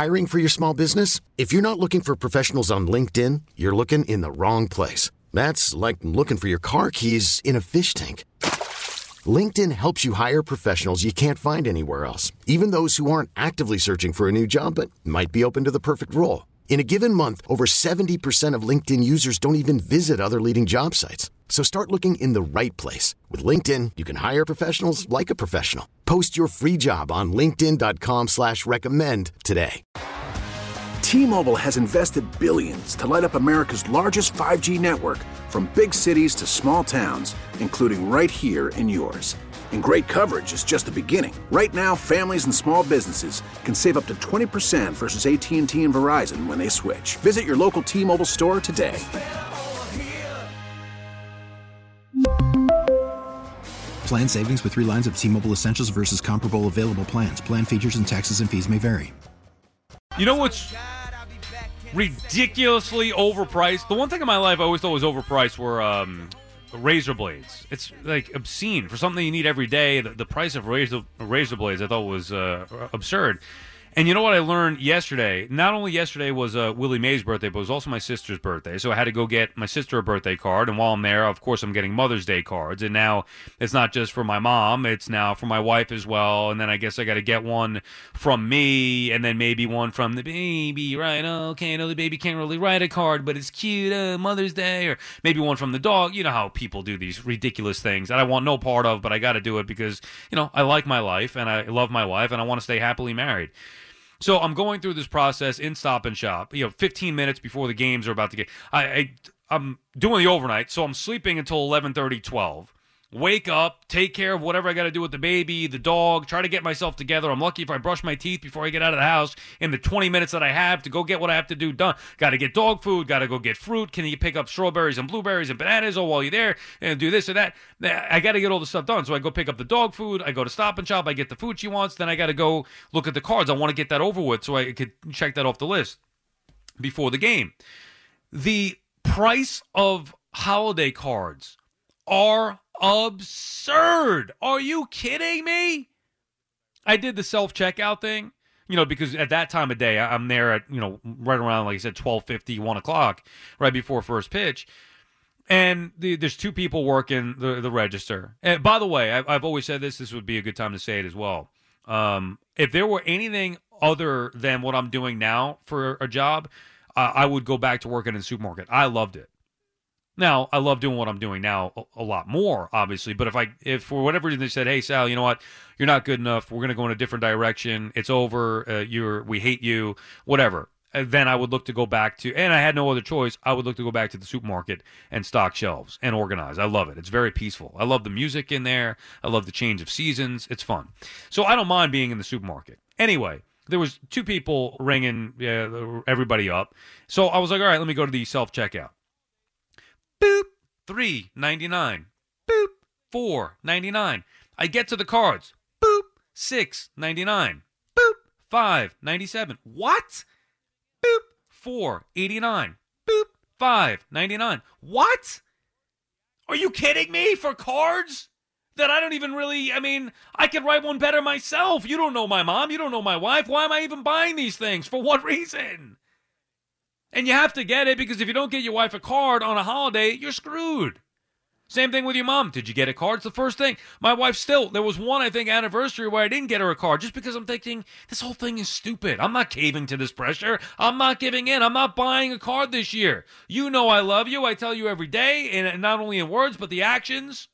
Hiring for your small business? If you're not looking for professionals on LinkedIn, you're looking in the wrong place. That's like looking for your car keys in a fish tank. LinkedIn helps you hire professionals you can't find anywhere else, even those who aren't actively searching for a new job but might be open to the perfect role. In a given month, over 70% of LinkedIn users don't even visit other leading job sites. So start looking in the right place. With LinkedIn, you can hire professionals like a professional. Post your free job on linkedin.com/recommend today. T-Mobile has invested billions to light up America's largest 5G network, from big cities to small towns, including right here in yours. And great coverage is just the beginning. Right now, families and small businesses can save up to 20% versus AT&T and Verizon when they switch. Visit your local T-Mobile store today. Plan savings with 3 lines of T-Mobile Essentials versus comparable available plans. Plan features and taxes and fees may vary. You know what's ridiculously overpriced? The one thing in my life I always thought was overpriced were razor blades. It's like obscene for something you need every day. The price of razor blades I thought was absurd. And you know what I learned yesterday? Not only yesterday was Willie Mays' birthday, but it was also my sister's birthday. So I had to go get my sister a birthday card. And while I'm there, of course, I'm getting Mother's Day cards. And now it's not just for my mom. It's now for my wife as well. And then I guess I got to get one from me and then maybe one from the baby, right? Oh, okay, I know the baby can't really write a card, but it's cute, Mother's Day. Or maybe one from the dog. You know how people do these ridiculous things that I want no part of, but I got to do it because, you know, I like my life and I love my wife and I want to stay happily married. So I'm going through this process in Stop and Shop, 15 minutes before the games are about to get. I'm doing the overnight, so I'm sleeping until 11:30, 12. Wake up, take care of whatever I got to do with the baby, the dog, try to get myself together. I'm lucky if I brush my teeth before I get out of the house in the 20 minutes that I have to go get what I have to do done. Got to get dog food, got to go get fruit. Can you pick up strawberries and blueberries and bananas while you're there and do this or that? I got to get all the stuff done. So I go pick up the dog food. I go to Stop and Shop. I get the food she wants. Then I got to go look at the cards. I want to get that over with so I could check that off the list before the game. The price of holiday cards are absurd. Are you kidding me? I did the self-checkout thing, because at that time of day, I'm there at, right around, like I said, 12:50, 1 o'clock, right before first pitch. And there's 2 people working the register. And by the way, I've always said this would be a good time to say it as well. If there were anything other than what I'm doing now for a job, I would go back to working in the supermarket. I loved it. Now, I love doing what I'm doing now a lot more, obviously. But if for whatever reason they said, hey, Sal, you know what? You're not good enough. We're going to go in a different direction. It's over. We hate you, whatever. Then I would look to go back to, and I had no other choice, I would look to go back to the supermarket and stock shelves and organize. I love it. It's very peaceful. I love the music in there. I love the change of seasons. It's fun. So I don't mind being in the supermarket. Anyway, there was 2 people ringing everybody up. So I was like, all right, let me go to the self-checkout. Boop, $3.99. Boop, $4.99. I get to the cards. Boop, $6.99. Boop, $5.97. What? Boop, $4.89. Boop, $5.99. What? Are you kidding me? For cards that I don't even really, I could write one better myself. You don't know my mom. You don't know my wife. Why am I even buying these things? For what reason? And you have to get it because if you don't get your wife a card on a holiday, you're screwed. Same thing with your mom. Did you get a card? It's the first thing. My wife there was one, I think, anniversary where I didn't get her a card just because I'm thinking, this whole thing is stupid. I'm not caving to this pressure. I'm not giving in. I'm not buying a card this year. You know I love you. I tell you every day, and not only in words, but the actions.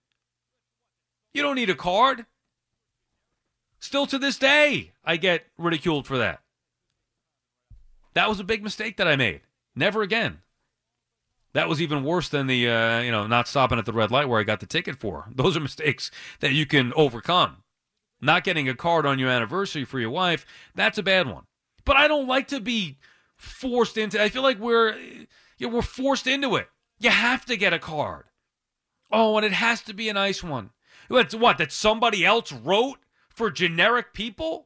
You don't need a card. Still to this day, I get ridiculed for that. That was a big mistake that I made. Never again. That was even worse than the, not stopping at the red light where I got the ticket for. Those are mistakes that you can overcome. Not getting a card on your anniversary for your wife, that's a bad one. But I don't like to be forced into it. I feel like we're forced into it. You have to get a card. Oh, and it has to be a nice one. What, that somebody else wrote for generic people?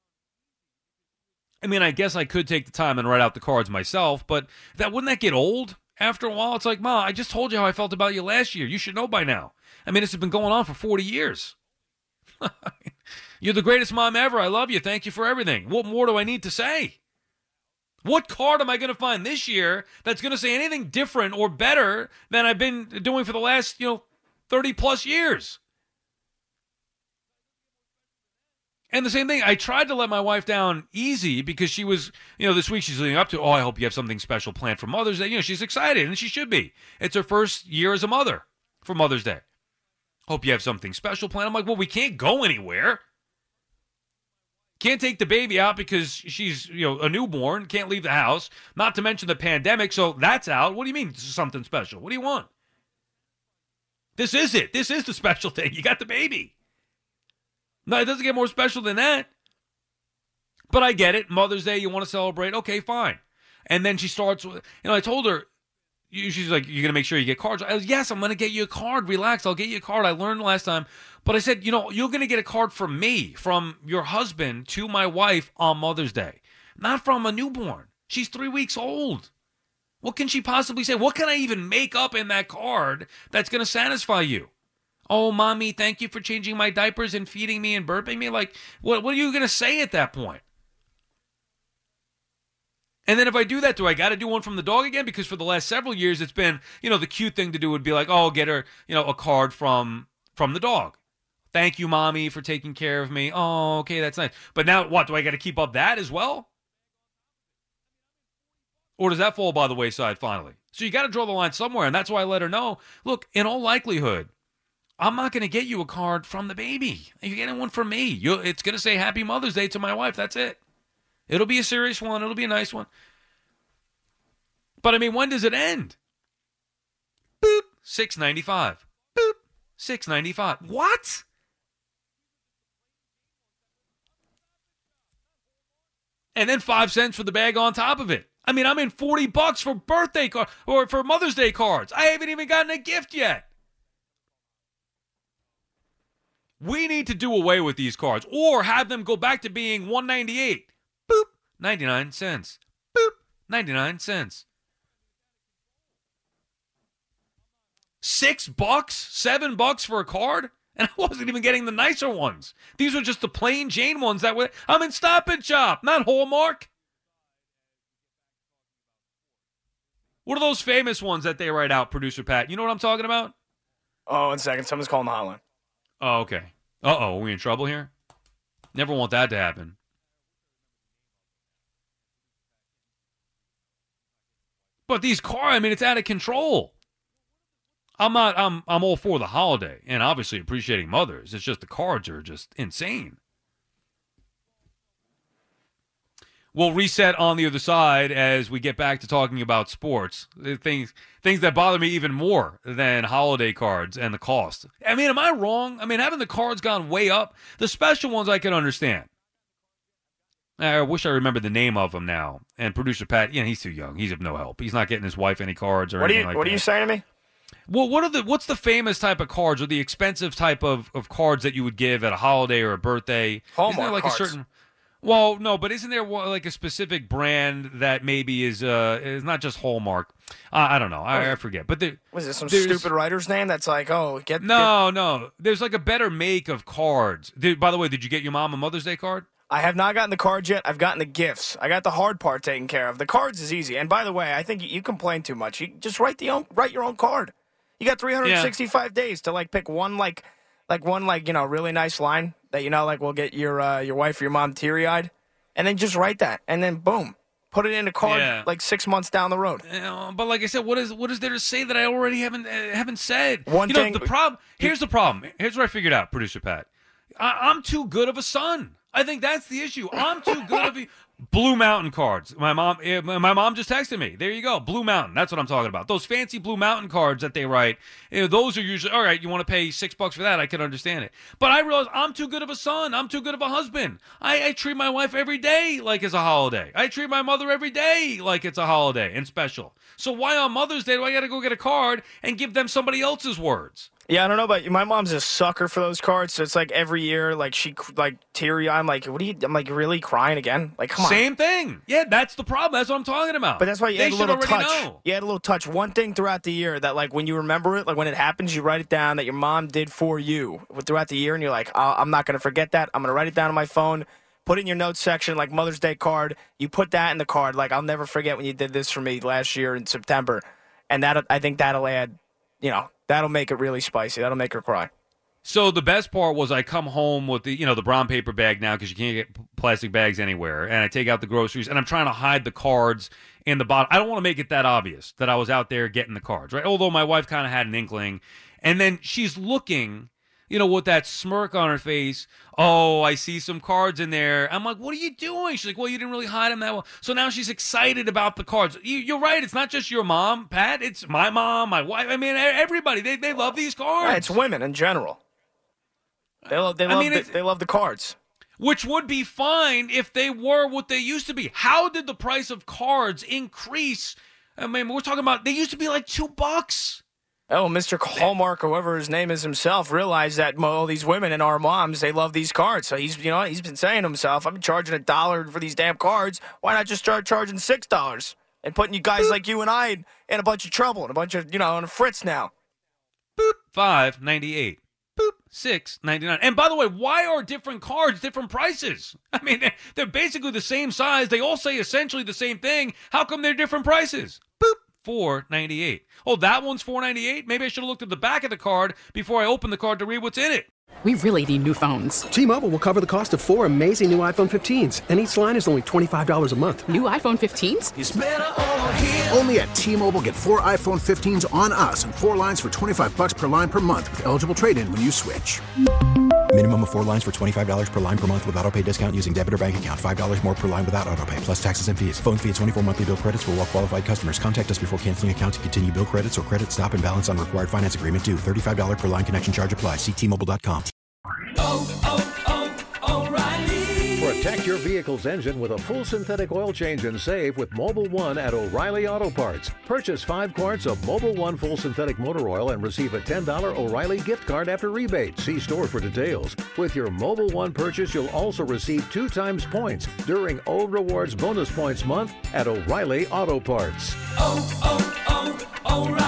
I guess I could take the time and write out the cards myself, but wouldn't that get old after a while? It's like, Ma, I just told you how I felt about you last year. You should know by now. This has been going on for 40 years. You're the greatest mom ever. I love you. Thank you for everything. What more do I need to say? What card am I going to find this year that's going to say anything different or better than I've been doing for the last, 30 plus years? And the same thing, I tried to let my wife down easy because she was, this week she's leading up to, I hope you have something special planned for Mother's Day. She's excited, and she should be. It's her first year as a mother for Mother's Day. Hope you have something special planned. I'm like, well, we can't go anywhere. Can't take the baby out because she's, a newborn. Can't leave the house. Not to mention the pandemic, so that's out. What do you mean something special? What do you want? This is it. This is the special thing. You got the baby. No, it doesn't get more special than that. But I get it. Mother's Day, you want to celebrate. Okay, fine. And then she starts with, I told her, she's like, you're going to make sure you get cards. I was, yes, I'm going to get you a card. Relax, I'll get you a card. I learned last time. But I said, you're going to get a card from me, from your husband to my wife on Mother's Day. Not from a newborn. She's 3 weeks old. What can she possibly say? What can I even make up in that card that's going to satisfy you? Oh, mommy, thank you for changing my diapers and feeding me and burping me. Like, what are you going to say at that point? And then if I do that, do I got to do one from the dog again? Because for the last several years, it's been, the cute thing to do would be like, get her, a card from the dog. Thank you, mommy, for taking care of me. Oh, okay, that's nice. But now what? Do I got to keep up that as well? Or does that fall by the wayside finally? So you got to draw the line somewhere. And that's why I let her know, look, in all likelihood, I'm not going to get you a card from the baby. You're getting one from me. It's going to say Happy Mother's Day to my wife. That's it. It'll be a serious one. It'll be a nice one. But, when does it end? Boop, $6.95. Boop, $6.95. What? And then 5 cents for the bag on top of it. I'm in $40 for birthday card or for Mother's Day cards. I haven't even gotten a gift yet. We need to do away with these cards or have them go back to being $1.98. Boop, 99 cents. Boop, 99 cents. $6, $7 for a card? And I wasn't even getting the nicer ones. These were just the plain Jane ones that were, I'm in Stop and Shop, not Hallmark. What are those famous ones that they write out, Producer Pat? You know what I'm talking about? Oh, 1 second. Someone's calling the hotline. Oh, okay. Uh-oh, are we in trouble here? Never want that to happen. But these cars, it's out of control. I'm all for the holiday and obviously appreciating mothers. It's just the cards are just insane. We'll reset on the other side as we get back to talking about sports. Things that bother me even more than holiday cards and the cost. Am I wrong? Having the cards gone way up? The special ones I can understand. I wish I remembered the name of them now. And Producer Pat, he's too young. He's of no help. He's not getting his wife any cards or anything like that. What are you saying to me? Well, what's the famous type of cards or the expensive type of cards that you would give at a holiday or a birthday? Hallmark cards. A certain... Well, no, but isn't there like a specific brand that maybe is not just Hallmark? I don't know. I forget. But was it some stupid writer's name that's like, No. There's like a better make of cards. By the way, did you get your mom a Mother's Day card? I have not gotten the cards yet. I've gotten the gifts. I got the hard part taken care of. The cards is easy. And by the way, I think you complain too much. You just write your own card. You got 365 days to pick one really nice line that will get your wife or your mom teary-eyed, and then just write that, and then boom, put it in a card 6 months down the road. But like I said, what is there to say that I already haven't said? The problem. Here's the problem. Here's what I figured out, Producer Pat. I'm too good of a son. I think that's the issue. I'm too good of a Blue Mountain cards. My mom just texted me. There you go. Blue Mountain. That's what I'm talking about. Those fancy Blue Mountain cards that they write. Those are usually, all right, you want to pay $6 for that. I can understand it. But I realize I'm too good of a son. I'm too good of a husband. I treat my wife every day like it's a holiday. I treat my mother every day like it's a holiday and special. So why on Mother's Day do I got to go get a card and give them somebody else's words? Yeah, I don't know about you. My mom's a sucker for those cards, so it's like every year, like she like teary. I'm like, what are you? I'm like, really crying again? Like, come on. Same thing. Yeah, that's the problem. That's what I'm talking about. But that's why you They add a should little already touch. know. You add a little touch. One thing throughout the year that, like, when you remember it, like when it happens, you write it down that your mom did for you throughout the year, and you're like, I'm not going to forget that. I'm going to write it down on my phone. Put it in your notes section, like Mother's Day card. You put that in the card, like, I'll never forget when you did this for me last year in September. And that, I think that'll add, that'll make it really spicy. That'll make her cry. So the best part was I come home with the brown paper bag now because you can't get plastic bags anywhere, and I take out the groceries, and I'm trying to hide the cards in the bottom. I don't want to make it that obvious that I was out there getting the cards, right? Although my wife kind of had an inkling, and then she's looking, with that smirk on her face. Oh, I see some cards in there. I'm like, what are you doing? She's like, well, you didn't really hide them that well. So now she's excited about the cards. You're right. It's not just your mom, Pat. It's my mom, my wife. I mean, everybody. They love these cards. Yeah, it's women in general. They love the cards. Which would be fine if they were what they used to be. How did the price of cards increase? I mean, we're talking about, they used to be like $2. Oh, Mr. Hallmark, or whoever his name is himself, realized that all these women and our moms, they love these cards. So he's been saying to himself, I'm charging $1 for these damn cards. Why not just start charging $6 and putting you guys like you and I in a bunch of trouble and a bunch of, on a fritz now? Boop, $5.98. Boop, $6.99. And by the way, why are different cards different prices? I mean, they're basically the same size. They all say essentially the same thing. How come they're different prices? Boop. $4.98. Oh, that one's $4.98? Maybe I should have looked at the back of the card before I opened the card to read what's in it. We really need new phones. T-Mobile will cover the cost of 4 amazing new iPhone 15s, and each line is only $25 a month. New iPhone 15s? It's better over here. Only at T-Mobile, get 4 iPhone 15s on us and 4 lines for $25 per line per month with eligible trade-in when you switch. Minimum of 4 lines for $25 per line per month with autopay discount using debit or bank account. $5 more per line without autopay, plus taxes and fees. Phone fee at 24 monthly bill credits for well-qualified customers. Contact us before canceling account to continue bill credits or credit stop and balance on required finance agreement due. $35 per line connection charge applies. See T-Mobile.com. O'Reilly. Protect your vehicle's engine with a full synthetic oil change and save with Mobil 1 at O'Reilly Auto Parts. Purchase 5 quarts of Mobil 1 full synthetic motor oil and receive a $10 O'Reilly gift card after rebate. See store for details. With your Mobil 1 purchase, you'll also receive 2 times points during O Rewards Bonus Points Month at O'Reilly Auto Parts. O'Reilly.